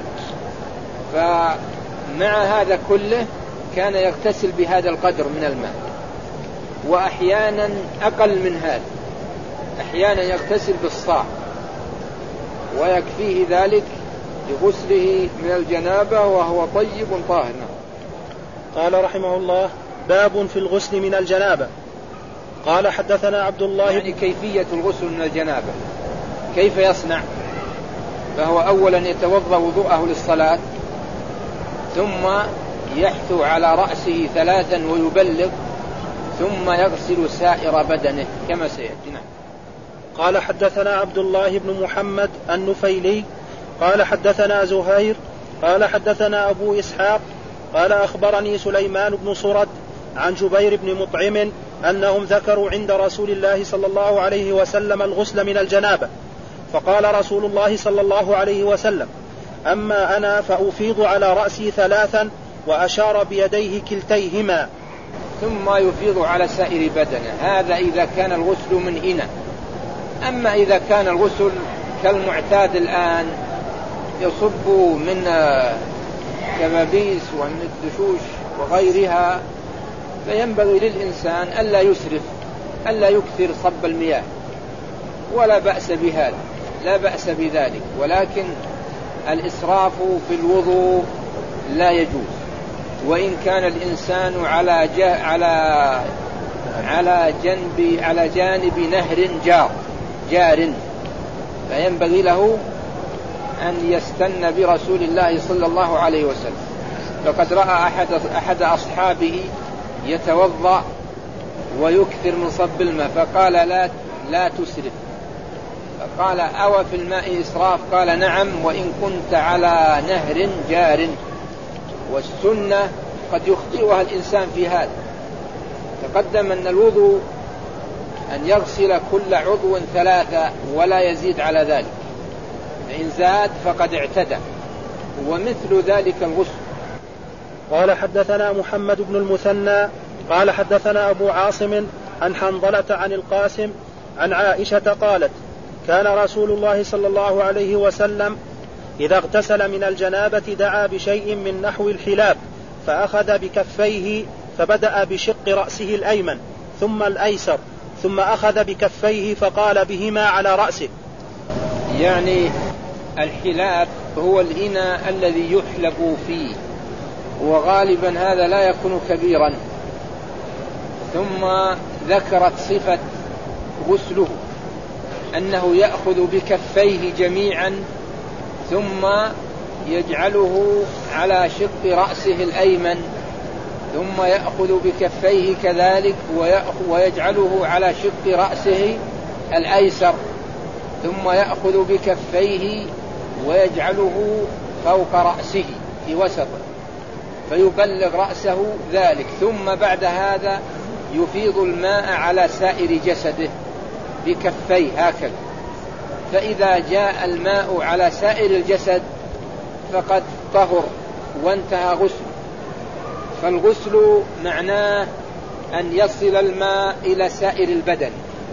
فمع هذا كله كان يغتسل بهذا القدر من الماء، وأحيانا أقل من هذا، أحيانا يغتسل بالصاع ويكفيه ذلك لغسله من الجنابة وهو طيب طاهر. قال رحمه الله: باب في الغسل من الجنابة. قال حدثنا عبد الله يعني كيفية الغسل من الجنابة كيف يصنع؟ فهو أولا يتوضأ وضوءه للصلاة، ثم يحثو على رأسه ثلاثا ويبلغ، ثم يغسل سائر بدنه كما سيأتي. قال حدثنا عبد الله بن محمد النفيلي قال حدثنا زهير قال حدثنا أبو إسحاق قال أخبرني سليمان بن صرد عن جبير بن مطعم أنهم ذكروا عند رسول الله صلى الله عليه وسلم الغسل من الجنابة، فقال رسول الله صلى الله عليه وسلم: أما أنا فأفيض على رأسي ثلاثا، وأشار بيديه كلتيهما، ثم يفيض على سائر بدنه. هذا إذا كان الغسل من إناء. أما إذا كان الغسل كالمعتاد الآن يصب من كبابيس ومن الدشوش وغيرها، فينبغي للإنسان ألا يسرف، ألا يكثر صب المياه، ولا بأس بهذا، لا بأس بذلك، ولكن الإسراف في الوضوء لا يجوز. وإن كان الإنسان على جا على على جنب على جانب نهر جار جار فينبغي له أن يستن برسول الله صلى الله عليه وسلم. فقد رأى أحد أحد أصحابه يتوضأ ويكثر من صب الماء، فقال: لا لا تسرف. فقال: أو في الماء إسراف؟ قال: نعم، وإن كنت على نهر جار. والسنة قد يخطئها الإنسان في هذا. تقدم أن الوضوء أن يغسل كل عضو ثلاثة ولا يزيد على ذلك، فإن زاد فقد اعتدى، ومثل ذلك الغسل. قال حدثنا محمد بن المثنى قال حدثنا أبو عاصم عن حنظلة عن القاسم عن عائشة قالت: كان رسول الله صلى الله عليه وسلم إذا اغتسل من الجنابة دعا بشيء من نحو الحلاب، فأخذ بكفيه فبدأ بشق رأسه الأيمن ثم الأيسر، ثم أخذ بكفيه فقال بهما على رأسه. يعني الحلاب هو الإناء الذي يحلب فيه، وغالبا هذا لا يكون كبيرا. ثم ذكرت صفة غسله أنه يأخذ بكفيه جميعا، ثم يجعله على شق رأسه الأيمن، ثم يأخذ بكفيه كذلك ويجعله على شق رأسه الأيسر، ثم يأخذ بكفيه ويجعله فوق رأسه في وسطه فيبلغ رأسه ذلك، ثم بعد هذا يفيض الماء على سائر جسده بكفيه هكذا. فإذا جاء الماء على سائر الجسد فقد طهر وانتهى غسل. فالغسل معناه أن يصل الماء إلى سائر البدن.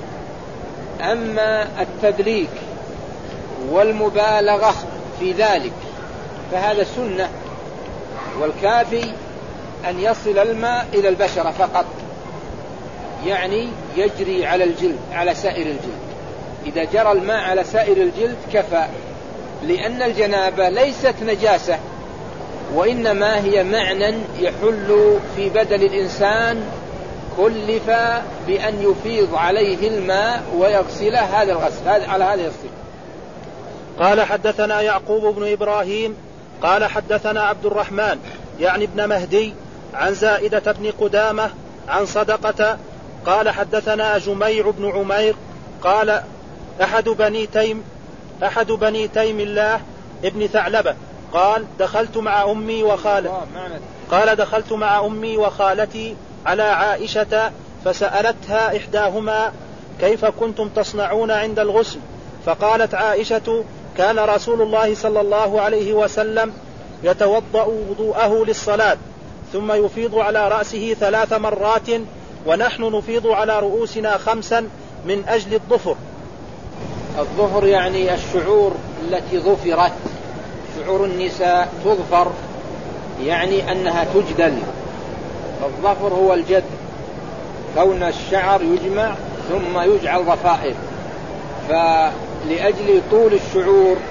أما التدليك والمبالغة في ذلك فهذا سنة، والكافي أن يصل الماء إلى البشرة فقط، يعني يجري على الجلد على سائر الجلد. إذا جرى الماء على سائر الجلد كفى، لأن الجنابة ليست نجاسة، وإنما هي معنى يحل في بدن الإنسان، كلف بأن يفيض عليه الماء ويغسله. هذا الغسل هذا على هذا يصير. قال حدثنا يعقوب بن إبراهيم قال حدثنا عبد الرحمن يعني ابن مهدي عن زائدة بن قدامة عن صدقة قال حدثنا جميع بن عمير قال أحد بني تيم أحد بني تيم الله ابن ثعلبة قال دخلت مع أمي وخالتي قال دخلت مع أمي وخالتي على عائشة فسألتها إحداهما كيف كنتم تصنعون عند الغسل؟ فقالت عائشة كان رسول الله صلى الله عليه وسلم يتوضأ وضوءه للصلاة ثم يفيض على رأسه ثلاث مرات، ونحن نفيض على رؤوسنا خمسا من أجل الظفر. الظفر يعني الشعور التي ظفرت، شعور النساء تظفر يعني أنها تجدل. الظفر هو الجد، كون الشعر يجمع ثم يجعل ضفائر، فلأجل طول الشعور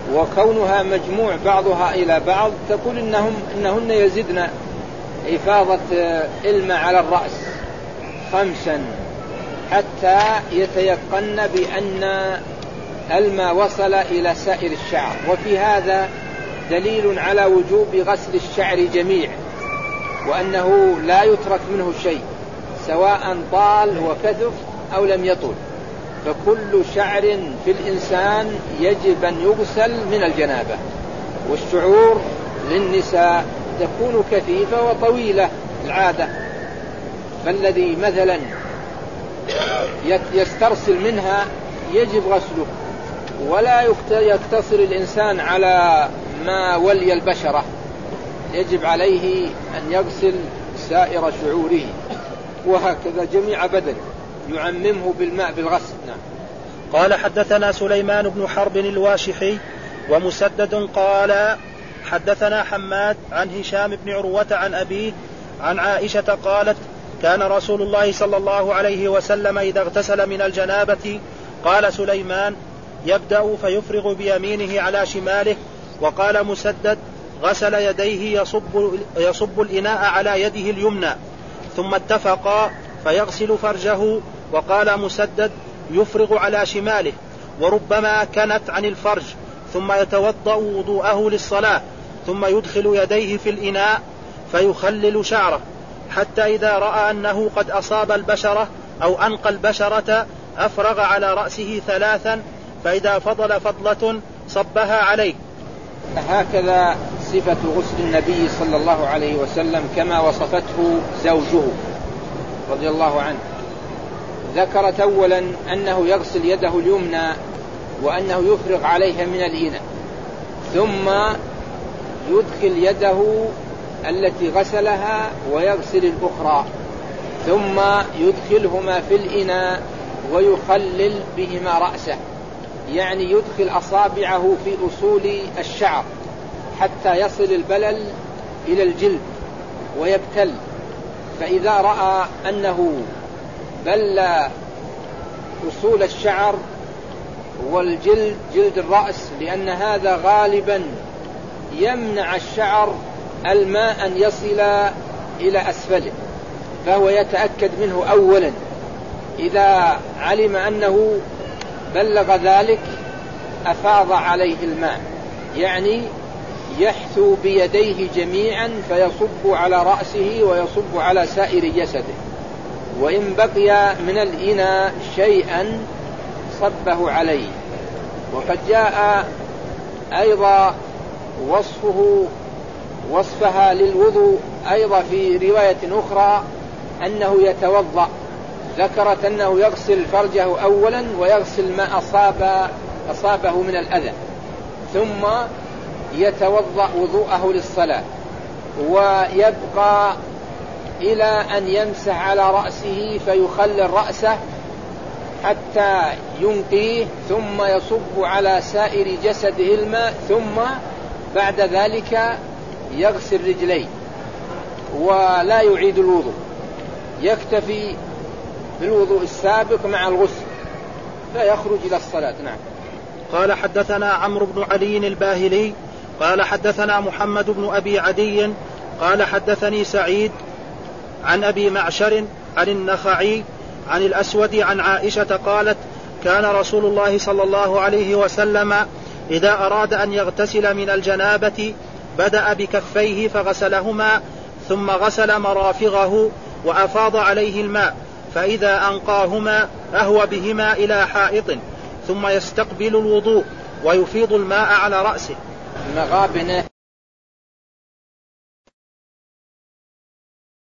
وكونها مجموع بعضها إلى بعض تقول إنهم إنهن يزدن إفاضة الماء على الرأس خمسا حتى يتيقن بأن الماء وصل إلى سائر الشعر. وفي هذا دليل على وجوب غسل الشعر جميع، وأنه لا يترك منه شيء سواء طال وكثف أو لم يطل، فكل شعر في الإنسان يجب أن يغسل من الجنابة. والشعور للنساء تكون كثيفة وطويلة العادة، فالذي مثلا يسترسل منها يجب غسله، ولا يقتصر الإنسان على ما ولي البشرة، يجب عليه أن يغسل سائر شعوره، وهكذا جميع بدن يعممه بالماء بالغسل. نعم. قال حدثنا سليمان بن حرب الواشحي ومسدد قال حدثنا حماد عن هشام بن عروة عن أبيه عن عائشة قالت كان رسول الله صلى الله عليه وسلم إذا اغتسل من الجنابة قال سليمان يبدأ فيفرغ بيمينه على شماله. وقال مسدد غسل يديه يصب, يصب الإناء على يده اليمنى ثم اتفقا فيغسل فرجه. وقال مسدد يفرغ على شماله وربما كانت عن الفرج ثم يتوضأ وضوءه للصلاة ثم يدخل يديه في الإناء فيخلل شعره حتى إذا رأى أنه قد أصاب البشرة أو أنقى البشرة أفرغ على رأسه ثلاثا فإذا فضل فضلة صبها عليه. هكذا صفة غسل النبي صلى الله عليه وسلم كما وصفته زوجه رضي الله عنه. ذكرت أولا أنه يغسل يده اليمنى وأنه يفرغ عليها من الإناء، ثم يدخل يده التي غسلها ويغسل الأخرى، ثم يدخلهما في الإناء ويخلل بهما رأسه، يعني يدخل أصابعه في أصول الشعر حتى يصل البلل إلى الجلد ويبتل. فإذا رأى أنه بل أصول الشعر والجلد جلد الرأس، لأن هذا غالبا يمنع الشعر الماء أن يصل إلى أسفله، فهو يتأكد منه أولا. إذا علم أنه بلغ ذلك أفاض عليه الماء، يعني يحثو بيديه جميعا فيصب على رأسه ويصب على سائر جسده، وإن بقي من الإناء شيئا صبه عليه. وقد جاء أيضا وصفه وصفها للوضوء أيضا في رواية أخرى أنه يتوضأ، ذكرت أنه يغسل فرجه أولا ويغسل ما أصاب أصابه من الأذى، ثم يتوضأ وضوءه للصلاة، ويبقى إلى أن يمسح على رأسه فيخلل رأسه حتى ينقيه، ثم يصب على سائر جسده الماء، ثم بعد ذلك يغسل رجليه ولا يعيد الوضوء، يكتفي بالوضوء السابق مع الغسل فيخرج إلى الصلاة. نعم. قال حدثنا عمرو بن علي الباهلي قال حدثنا محمد بن أبي عدي قال حدثني سعيد عن أبي معشر عن النخعي عن الأسود عن عائشة قالت كان رسول الله صلى الله عليه وسلم إذا أراد أن يغتسل من الجنابة بدأ بكفيه فغسلهما ثم غسل مرافغه وأفاض عليه الماء، فإذا أنقاهما أهوى بهما إلى حائط ثم يستقبل الوضوء ويفيض الماء على رأسه. مغابنة